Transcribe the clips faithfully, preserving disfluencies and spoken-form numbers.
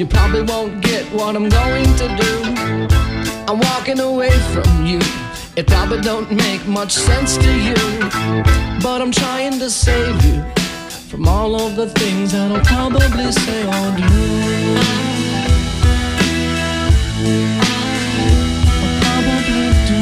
you probably won't get what I'm going to do. I'm walking away from you. It probably don't make much sense to you, but I'm trying to save you from all of the things that I'll probably say or do. I'll probably do.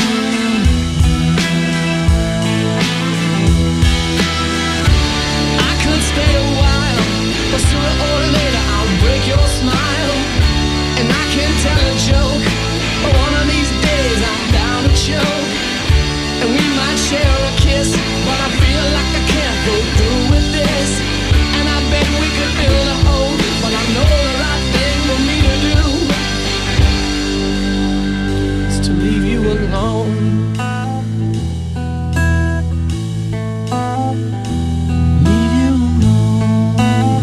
I could stay a while, but sooner or later I'll break your smile. And I can tell a joke, but one of these days I'm bound to choke. And we might share a kiss, but I feel like I can't go through with this. And I bet we could build a home, but I know the right thing for me to do is to leave you alone. Leave you alone.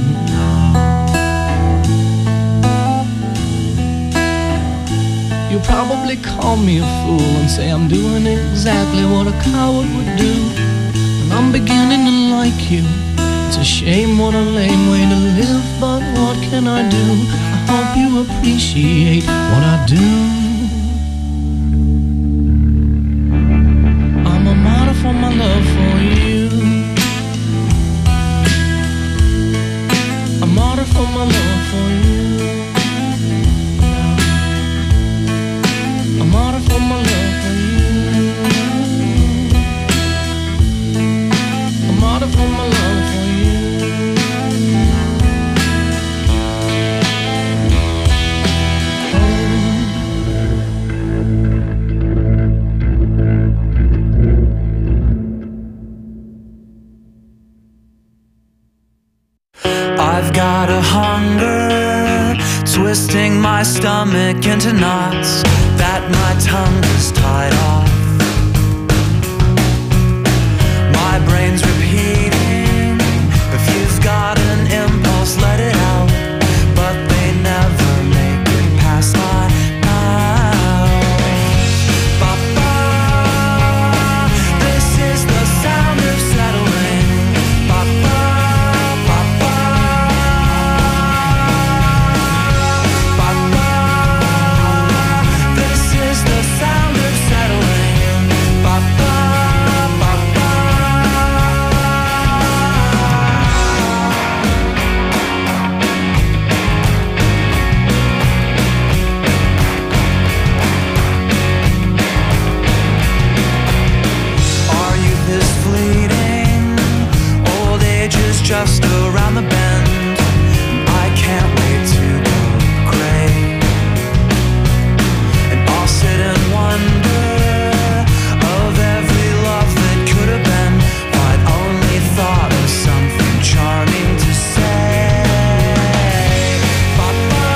You'll probably call me a fool and say I'm doing exactly what a coward would do. And I'm beginning to like you. It's a shame, what a lame way to live, but what can I do? I hope you appreciate what I do. I'm a martyr for my love for you. A martyr for my love for you. A martyr for my love for you. A martyr for my love for you. I've got a hunger, twisting my stomach into knots that my tongue is tied off. My brain's repeating, if you've got an impulse, let it out. But they never make it past my mouth. Ba-ba, this is the sound of settling. Ba-ba, ba-ba, ba-ba, this is the sound of settling. Ba-ba, ba-ba. Our youth is fleeting, old age is just around the bend. I can't wait to go gray, and I'll sit and wonder of every love that could have been. If I'd only thought of something charming to say. Ba-ba,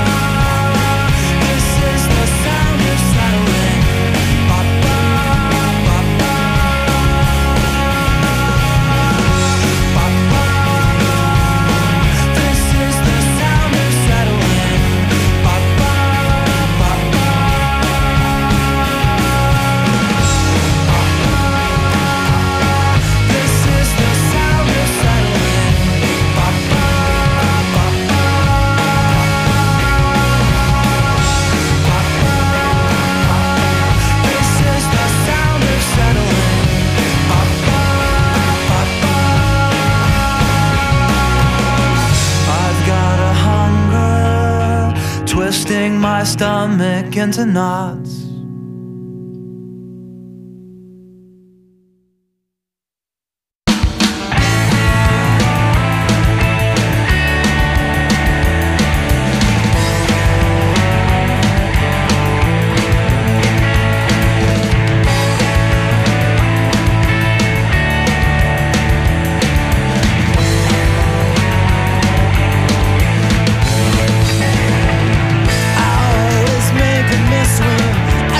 this is the sound of settling. Ba-ba, ba-ba, ba-ba, this is the sound of settling. Ba-ba, ba-ba, this is the sound of settling. Ba-ba, ba-ba, this is the sound of settling. Ba-ba, ba-ba. I've got a hunger, twisting my stomach into knots. I always make a mess when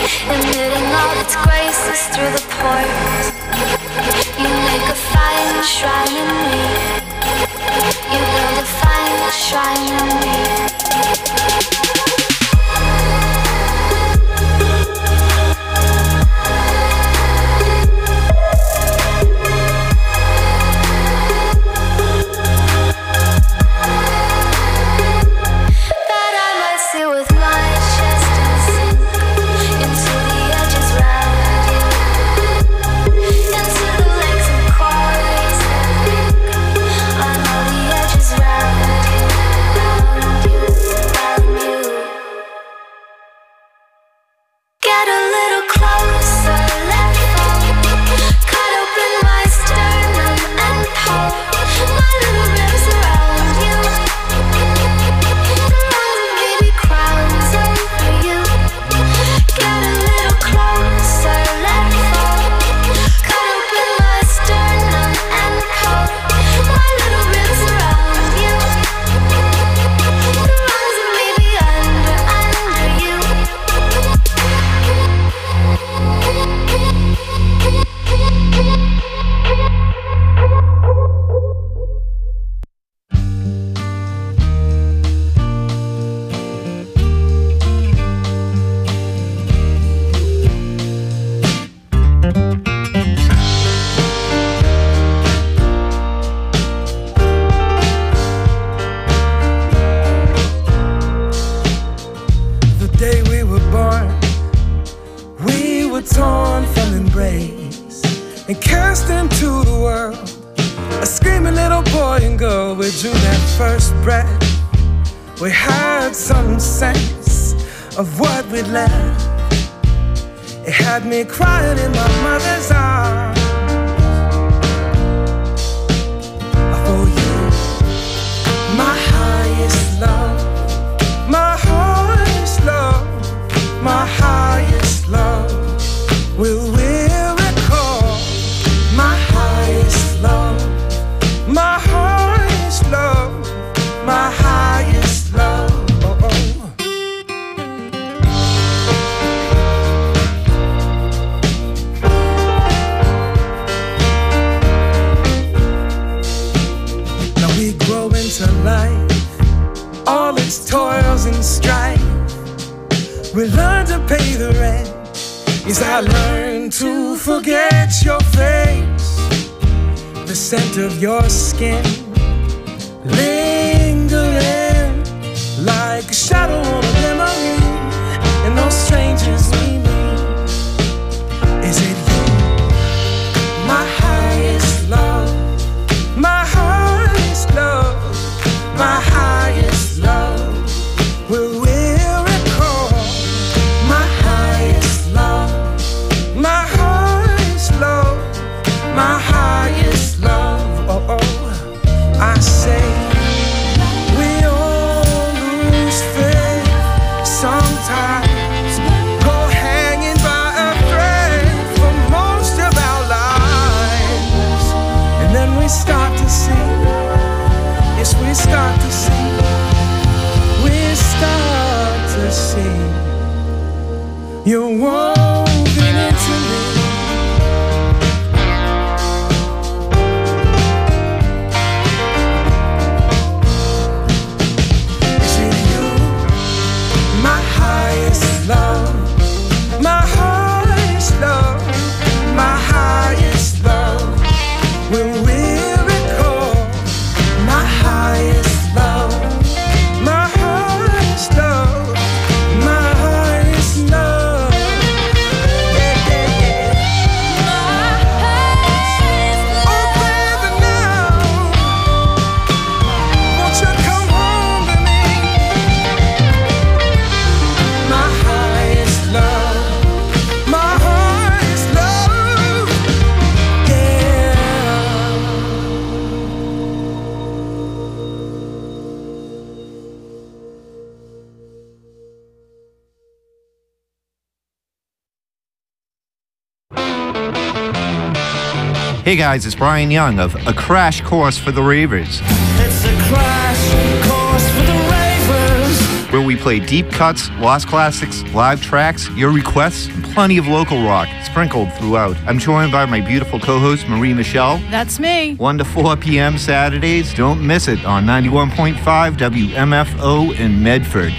emitting all its graces through the pores. You make a fine shrine in me. You build a fine shrine in me. Crying in my mother's arms for you, my highest love, my highest love, my highest love. Will we recall my highest love, my highest love, my highest love? Oh, oh. Life, all its toils and strife, we learn to pay the rent. Yes, I learned to forget your face, the scent of your skin, lingering like a shadow on a memory, and those strangers we meet. Is it you, my highest love, my highest love? My highest love, will we recall my highest love, my highest love, my highest love? Oh, oh, I say we all lose faith sometimes, go hanging by a thread for most of our lives, and then we start to see. Yes, we start to see, we start to see you're woven into me. Is it you, my highest love, my highest love, my highest love? Will we highest love, my highest love, my highest love, yeah, yeah, yeah. My highest love. Oh, baby, now, won't you come home to me? My highest love, my highest love, yeah. Hey guys, it's Brian Young of A Crash Course for the Ravers. It's a crash course for the ravers. where we play deep cuts, lost classics, live tracks, your requests, and plenty of local rock sprinkled throughout. I'm joined by my beautiful co-host, Marie Michelle. That's me. one to four p.m. Saturdays. Don't miss it on ninety-one point five W M F O in Medford.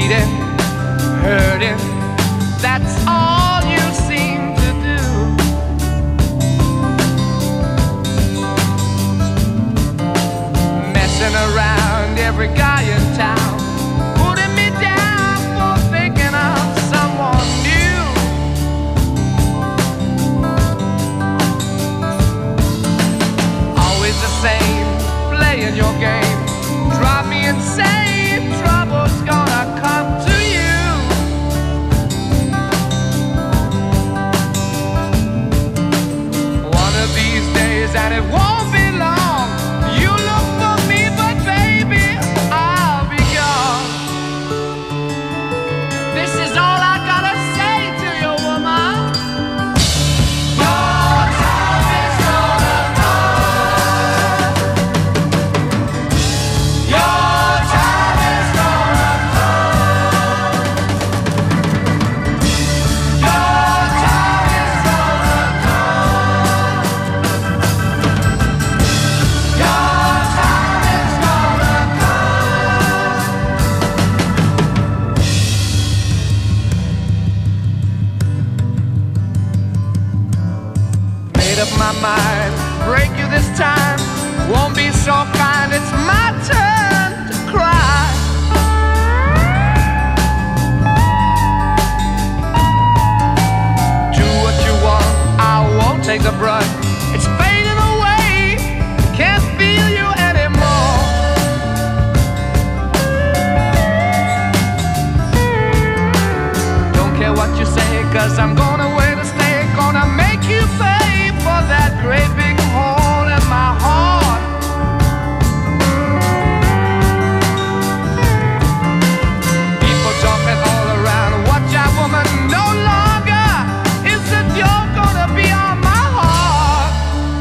bleeding, hurting, that's all you seem to do. Messing around every guy in town, putting me down for thinking of someone new. Always the same, playing your game, drive me insane, trouble's gonna come to you. One of these days, and it won't be long, you look for me, but baby, I'll be gone. This is all I gotta say to you, woman. Your time is gonna come. Your time is gonna come. Your time is gonna come. Your time is gonna come. Made up my mind, break you this time. Won't be so kind, it's my turn to cry. Do what you want, I won't take the brunt. It's fading away, can't feel you anymore. Don't care what you say, cause I'm gonna wait to stay. Gonna make you pay for that great big hole in my heart. People talking all around, watch out woman, no longer is the joke gonna be on my heart.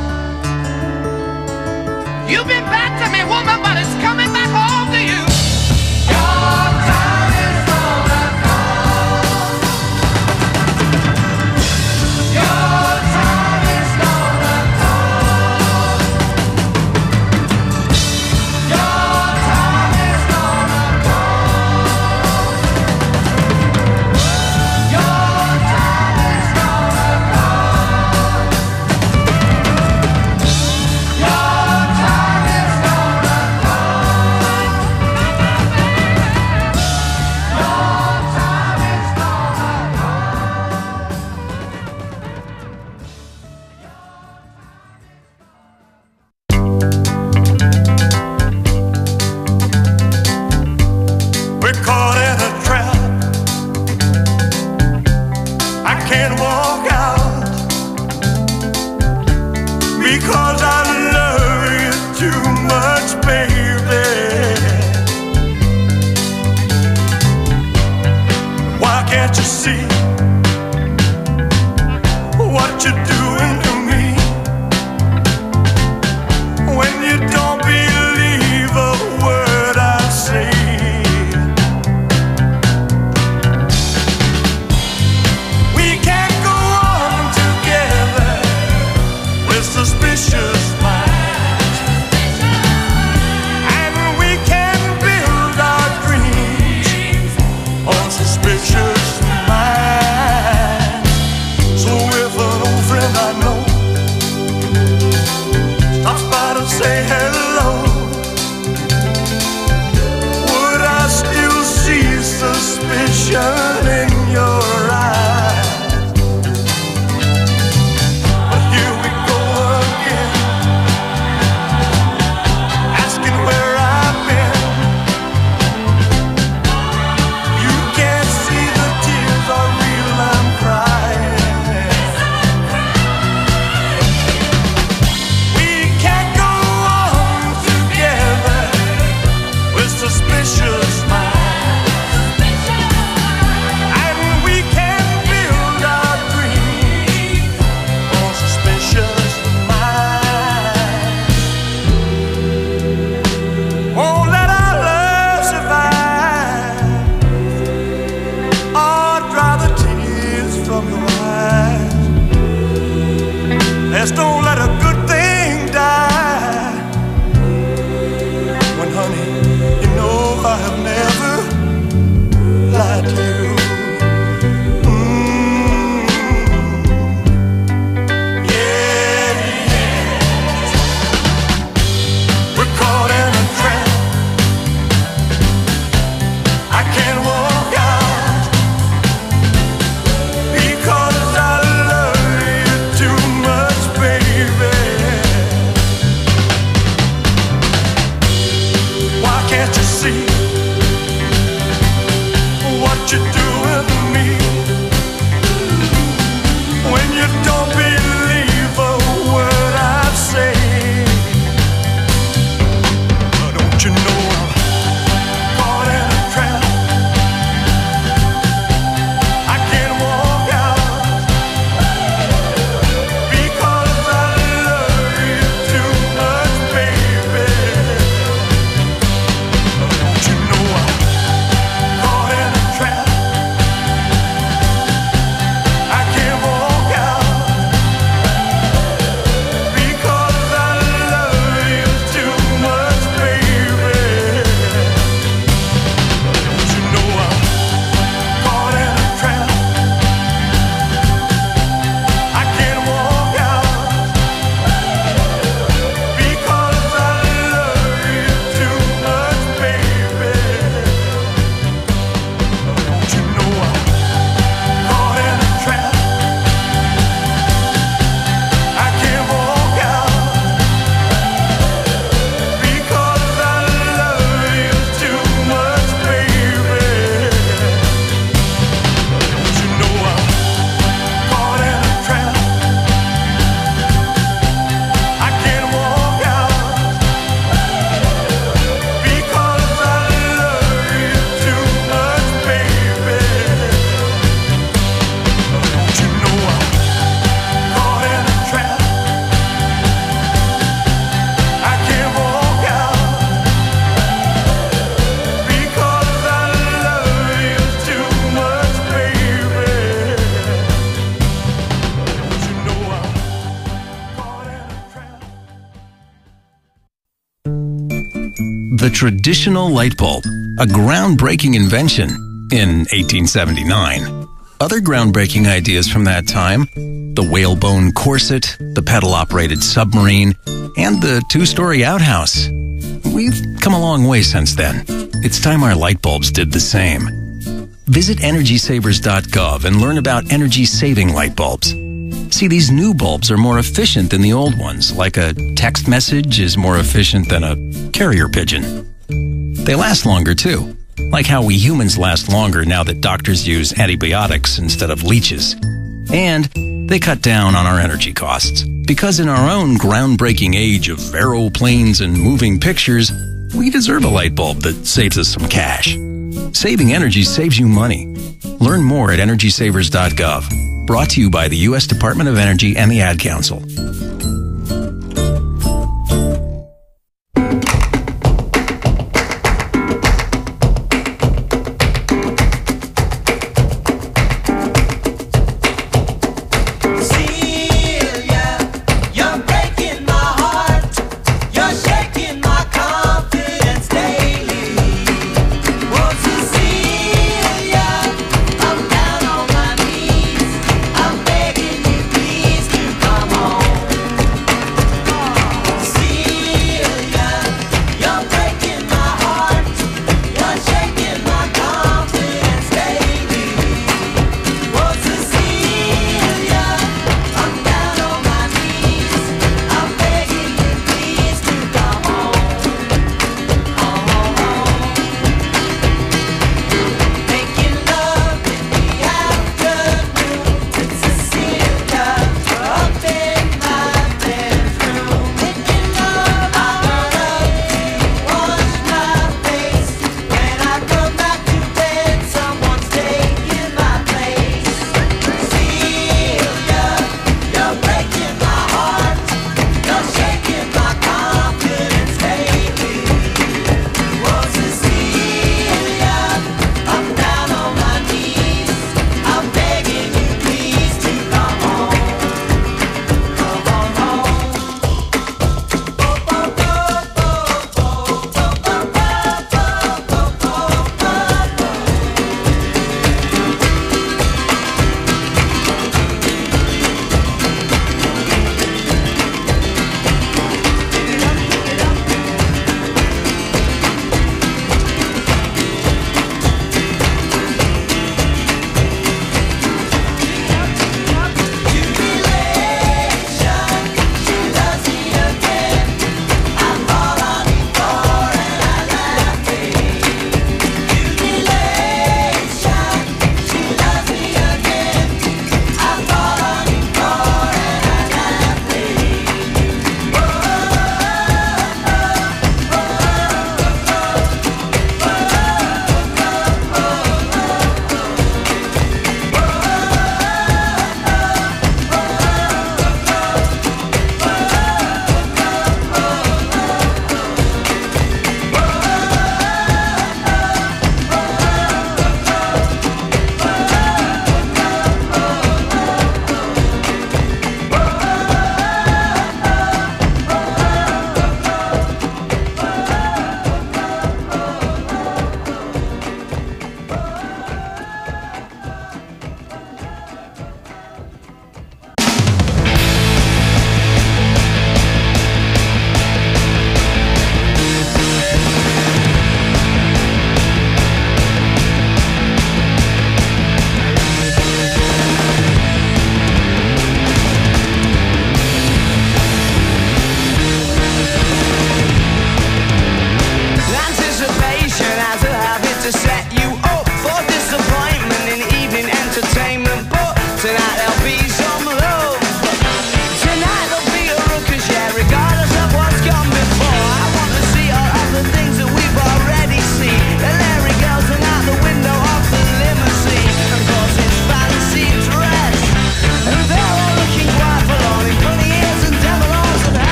You've been bad to me, woman, but it's coming back home to you. Your time is gonna come. Your time is gonna come. Your time is gonna come. Your time is gonna come. Your time is gonna come. Your time is We're caught in a trap. I can't walk out because I love you too much, baby. Why can't you see what you're doing to me? When you don't believe a word I say, we can't go on together with suspicious minds, and we can build our dreams on suspicious minds. the traditional light bulb, a groundbreaking invention in eighteen seventy-nine. Other groundbreaking ideas from that time: the whalebone corset, the pedal-operated submarine, and the two-story outhouse. We've come a long way since then. It's time our light bulbs did the same. Visit energy savers dot gov and learn about energy-saving light bulbs. See, these new bulbs are more efficient than the old ones, like a text message is more efficient than a carrier pigeon. They last longer, too, like how we humans last longer now that doctors use antibiotics instead of leeches. And they cut down on our energy costs, because in our own groundbreaking age of aeroplanes and moving pictures, we deserve a light bulb that saves us some cash. Saving energy saves you money. Learn more at energy savers dot gov. Brought to you by the U S Department of Energy and the Ad Council. Come on.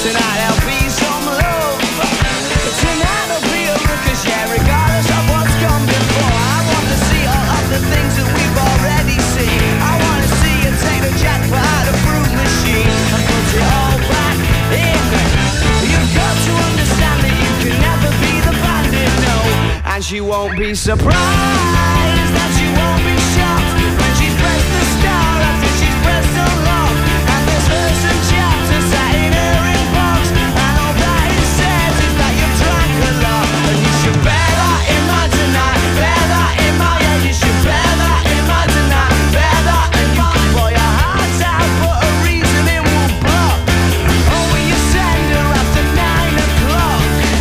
Tonight there'll be some love. Tonight there'll be a ruckus, yeah, regardless of what's come before. I want to see all of the things that we've already seen. I want to see you take the jackpot out of fruit machine and put it all back in. You've got to understand that you can never be the bandit, no. And she won't be surprised that she won't be shocked when she's pressed the star after she's pressed unlock. And there's verse and chapter sat in her inbox, and all that it says is that you've drank a lot. And you should bear that in mind tonight, bear that in mind, yeah, you should bear that in mind tonight, bear that. And you can pour your heart out, but a reason it will block. Oh, will you send her after nine o'clock?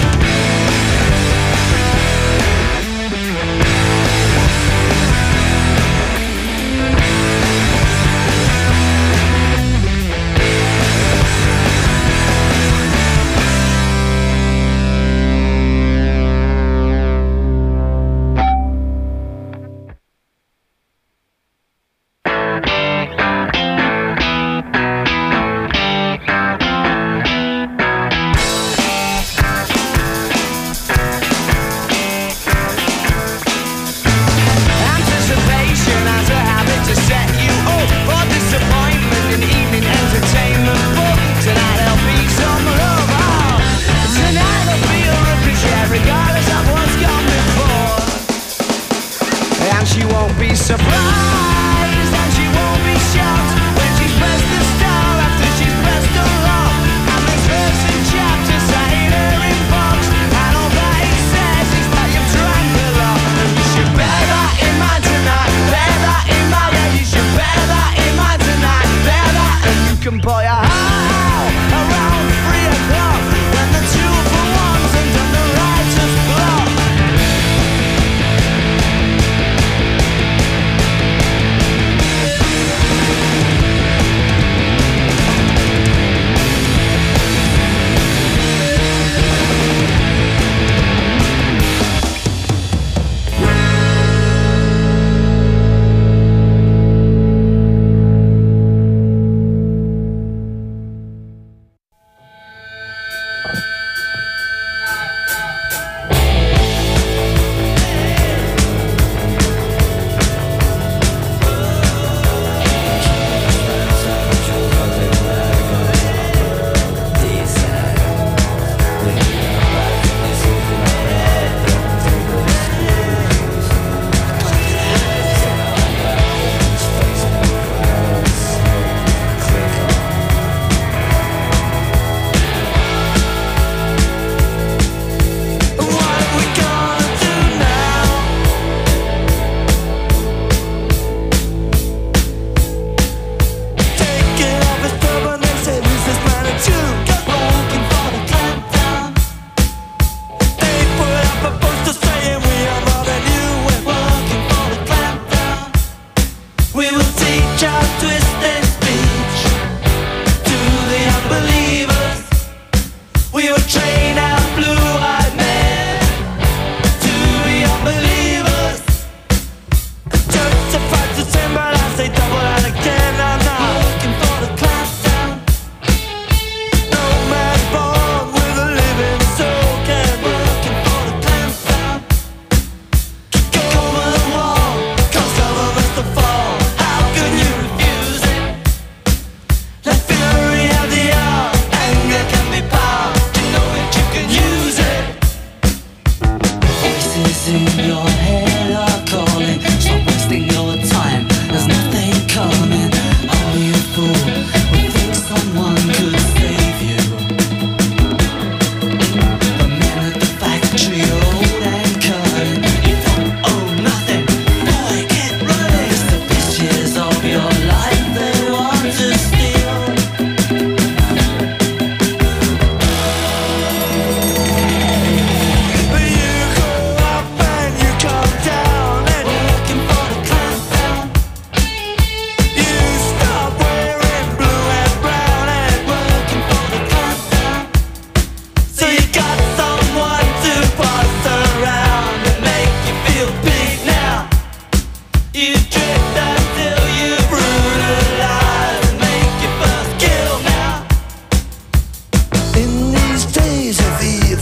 Anticipation has a habit to set you up for disappointment in evening entertainment. But tonight there'll be some love. Oh, tonight there'll be a ruckus, yeah, regardless of what's gone before. And she won't be surprised, and she won't be shocked when she's pressed the star after she's pressed the lock. And there's verse and chapter sat in her inbox, and all that it says is that you've drank a lot. And you should bear that in mind tonight, bear that in mind, yeah, you should bear that in mind tonight, bear that. And you can pour your heart out around three o'clock when the two for ones and then the writer's block.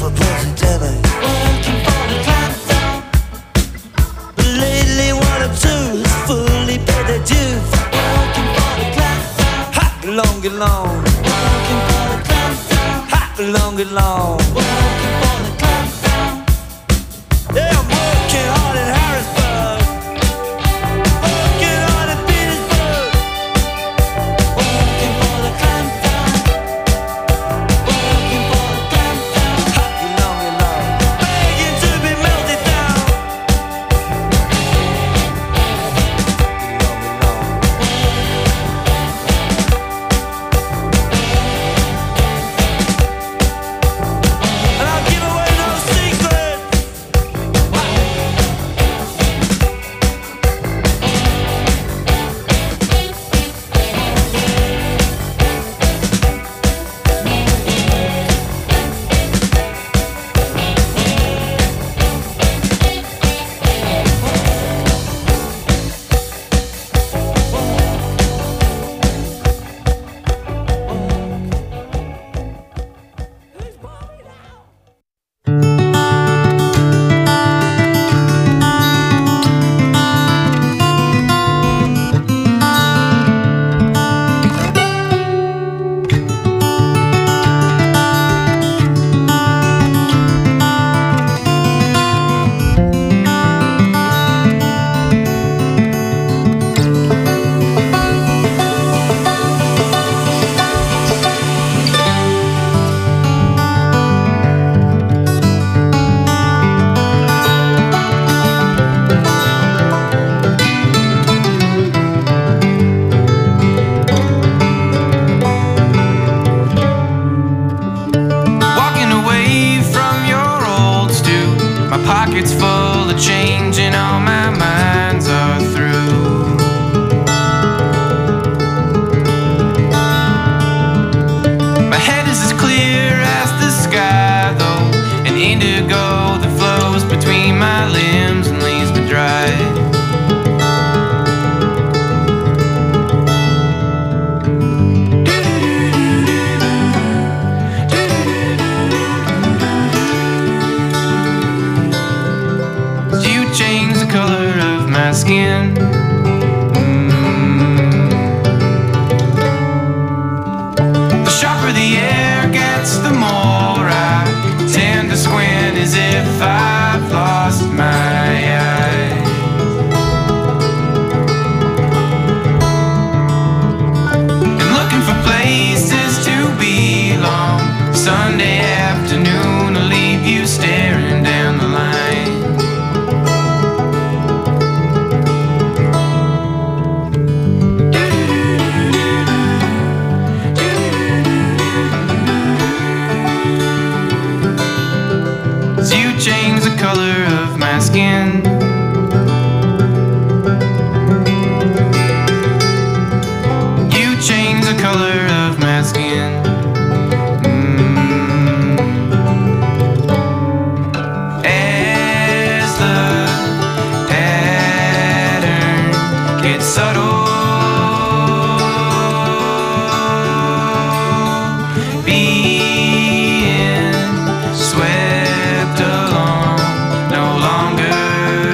for positivity. Working for the clampdown. But lately one or two has fully paid their dues. Working for the clampdown. Hot long and long. Working for the clampdown. Hot long and long. Working for the clampdown. Yeah, I'm working hard in Harrisburg. Working hard in Petersburg. Working for the clampdown. Working for the clampdown. Hot long and long. Begging to be melted down. And I'll give away no secrets. Walking away from your old stew. My pocket's full of change and all my minds are through. My head is as clear as the sky though, an indigo that flows between my limbs and leaves me dry. You change the color of my skin. Mm. The sharper the air gets, the more I tend to squint as if I've lost my eye. And looking for places to belong. Sunday afternoon, I'll leave you staring down the line. So you change the color of my skin. You change the color of my skin. Mm. As the pattern gets subtle, being swept along, no longer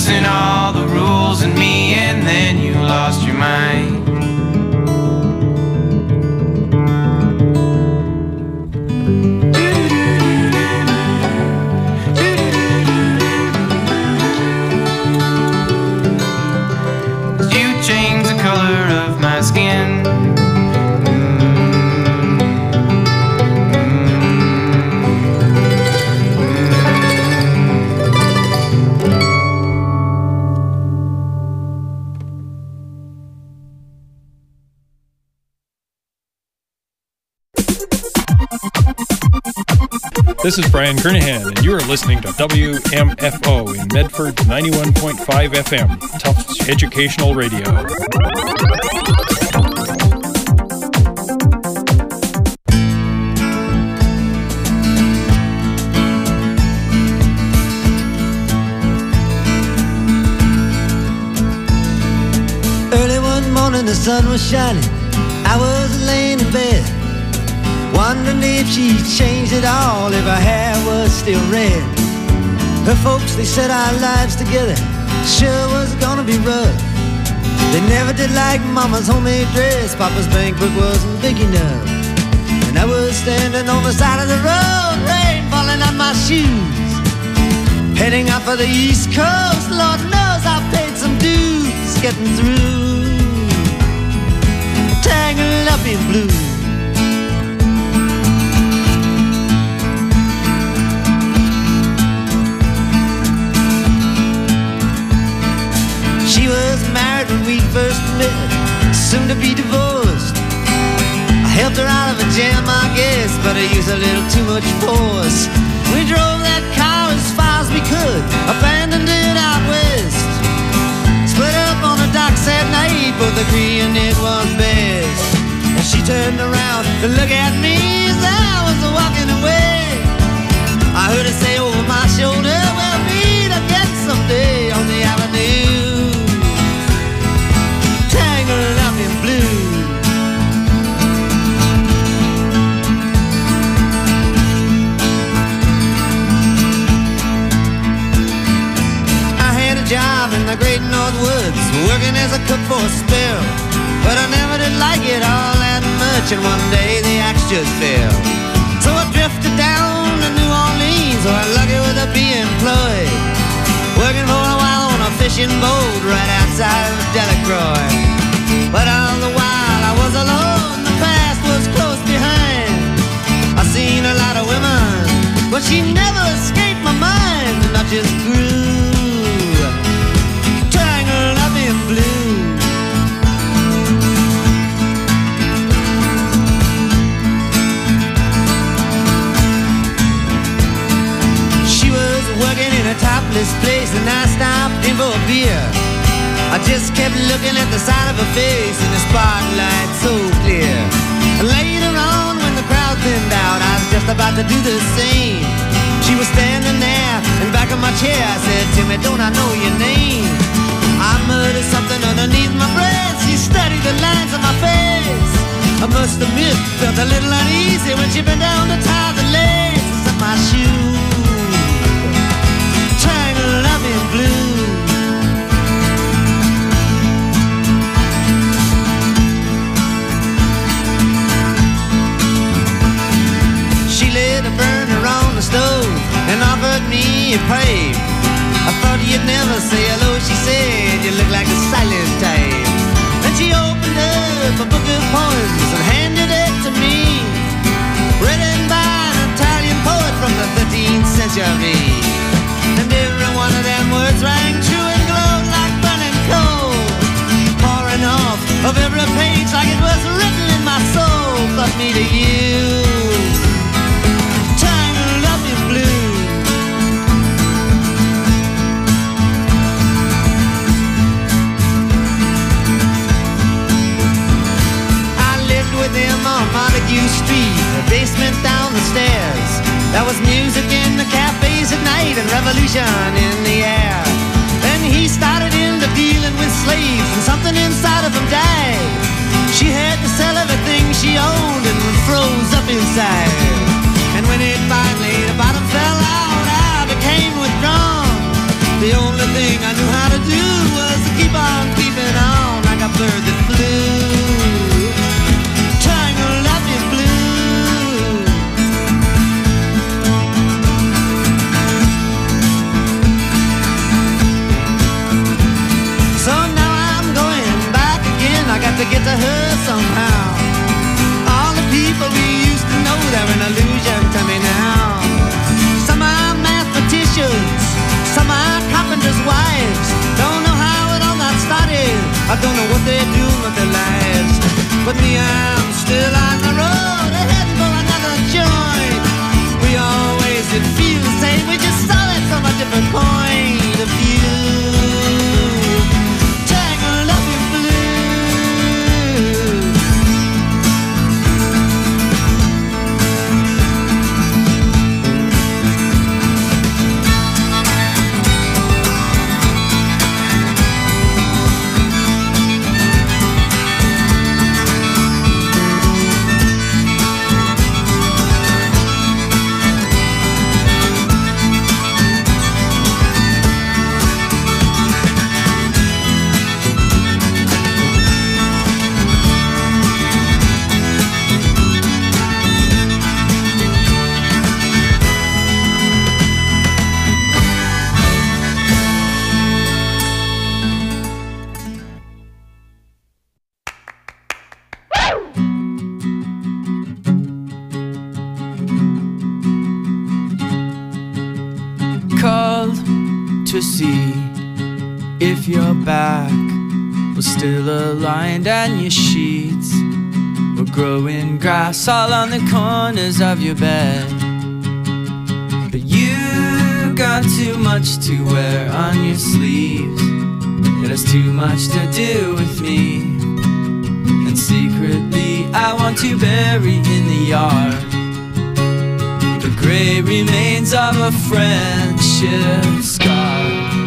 loosen all the rules in me, and then you lost your mind. You changed the color of my skin. This is Brian Kernahan, and you are listening to W M F O in Medford ninety-one point five F M, Tufts Educational Radio. Early one morning the sun was shining, I was laying in bed, wondering if she changed it all, if her hair was still red. Her folks, they said our lives together sure was gonna be rough. They never did like Mama's homemade dress, Papa's bank book wasn't big enough. And I was standing on the side of the road, rain falling on my shoes, heading out for the East Coast. Lord knows I paid some dues getting through, tangled up in blue. She was married when we first met, soon to be divorced. I helped her out of a jam, I guess, but I used a little too much force. We drove that car as far as we could, abandoned it out west. Split up on the docks at night, both agreeing it was best. And she turned around to look at me as I was walking away. I heard her say over my shoulder, we'll meet again someday on the avenue, tangled up in blue. I had a job in the great North Woods, working as a cook for a spell, but I never did like it all that much, and one day the axe just fell. So I drifted down to New Orleans, where I'm lucky with a be employed, working for a while on a fishing boat right outside of Delacroix. But all the while I was alone, the past was close behind. I seen a lot of women, but she never escaped my mind, and I just grew tangled up in blue. She was working in a topless place, and I stopped in for a beer. I just kept looking at the side of her face in the spotlight so clear. Later on, when the crowd thinned out, I was just about to do the same. She was standing there in back of my chair. I said, Timmy, don't I know your name? I muttered something underneath my breath. She studied the lines on my face. I must admit, felt a little uneasy when she bent down to tie the laces of my shoes, tangled up in blue. Burner on the stove and offered me a pipe. I thought you'd never say hello, she said, you look like a silent type. Then she opened up a book of poems and handed it to me, written by an Italian poet from the thirteenth century. And every one of them words rang true and glowed like burning coal, pouring off of every page like it was written in my soul. But me to you, Montague Street, the basement down the stairs. There was music in the cafes at night and revolution in the air. Then he started into dealing with slaves and something inside of him died. She had to sell everything she owned and froze up inside. And when it finally, the bottom fell out, I became withdrawn. The only thing I knew how to see if your back was still aligned and your sheets were growing grass all on the corners of your bed. But you got too much to wear on your sleeves. It has too much to do with me, and secretly I want to bury in the yard the gray remains of a friendship scar.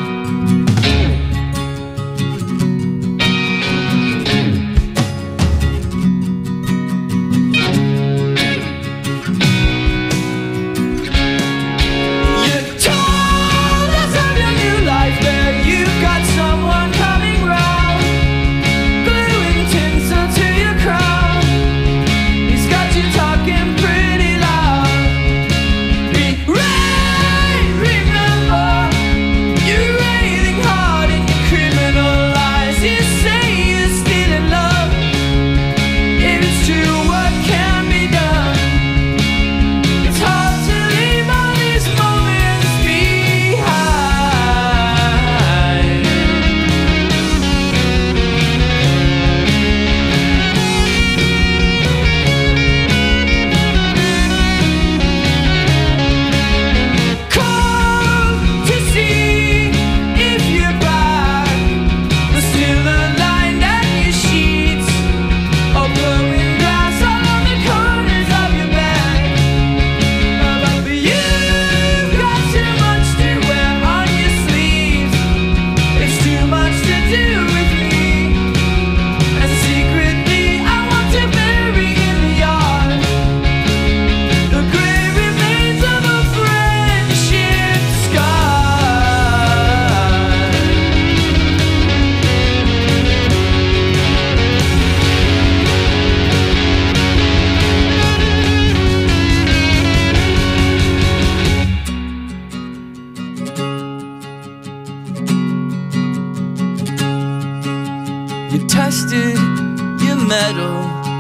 tested your metal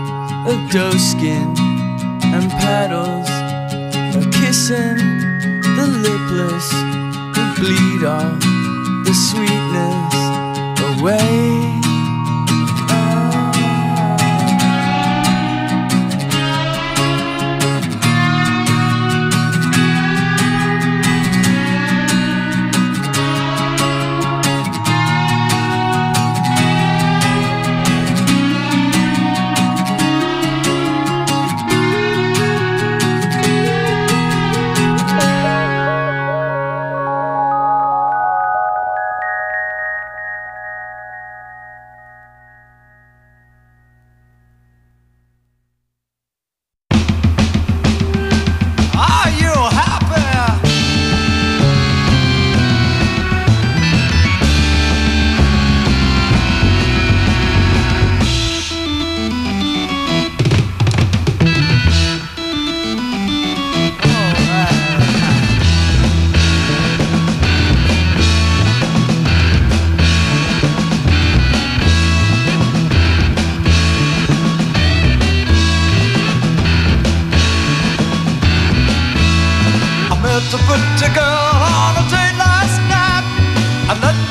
of doe skin and petals, of kissing the lipless who bleed all the sweetness away. To put a girl on a date last night. I met